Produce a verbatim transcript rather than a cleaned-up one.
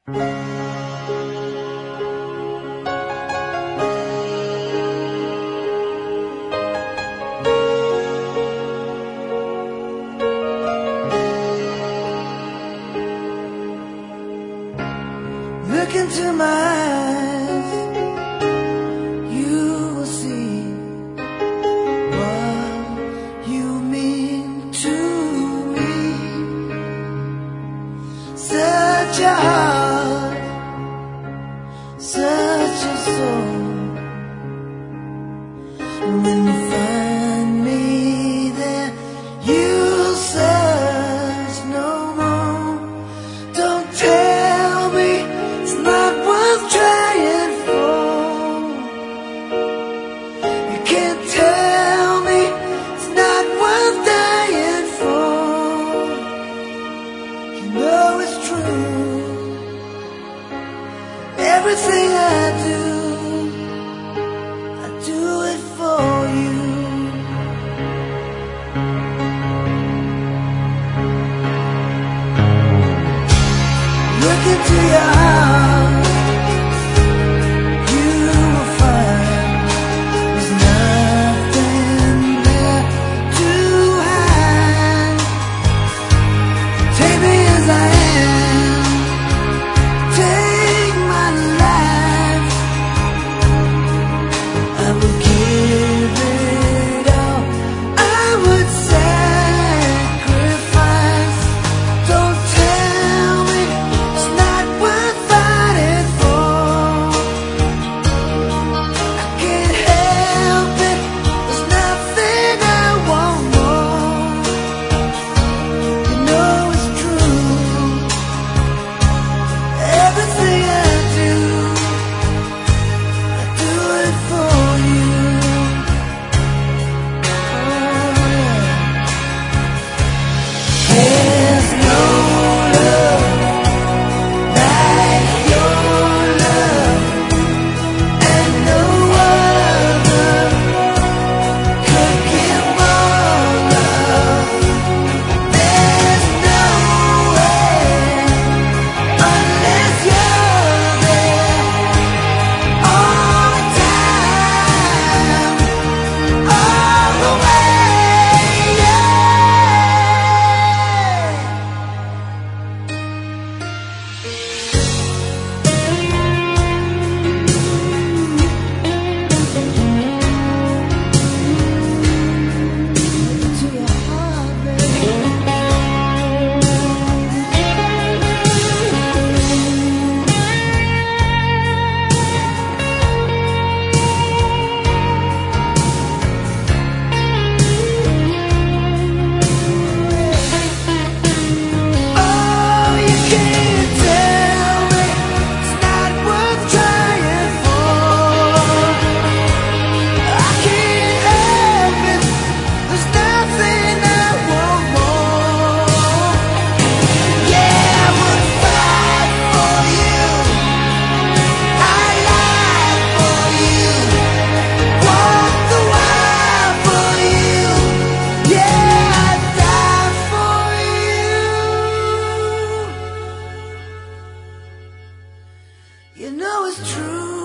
Look into my eyes, you will see what you mean to me. Such a heart, such a soul. When you find me there, you'll search no more. Don't tell me it's not worth trying for. You can't tell me it's not worth dying for. You know it's true. Everything I do, I do it for you. Look into your heart, you will find there's nothing there to hide. Take me as I am, take my life. I would give it all, I would sacrifice. Don't tell me it's not worth fighting for. I can't help it, there's nothing I want more. You know it's true. Everything I do, I do it for you. Oh, yeah. There's no love like your love, and no other could give more love. There's no way unless you're there all the time, all the way, yeah. To your heart, baby. Oh, you can't tell me it's not worth trying for. I can't help it, there's nothing I want more. Yeah, I would fight for you, I lie for you, walk the wire for you. Yeah, I'd die for you. You know it's true.